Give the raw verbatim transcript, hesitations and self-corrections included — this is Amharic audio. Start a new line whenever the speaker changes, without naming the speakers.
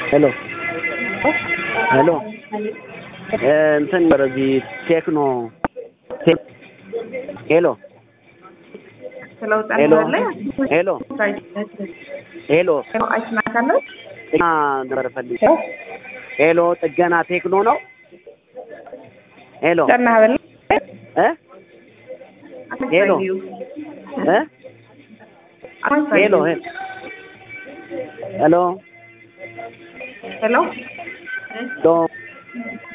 Hello. Hello. እንትን በዚህ ቴክኖ ሄሎ ሄሎ ሄሎ ሄሎ
አይስማካለሁ
እና ነበር ፈልግ ሄሎ ጥገና ቴክኖ ነው ሄሎ
ተናበል
እ ሄሎ እ ሄሎ ሄሎ
ሄሎ
ሄሎ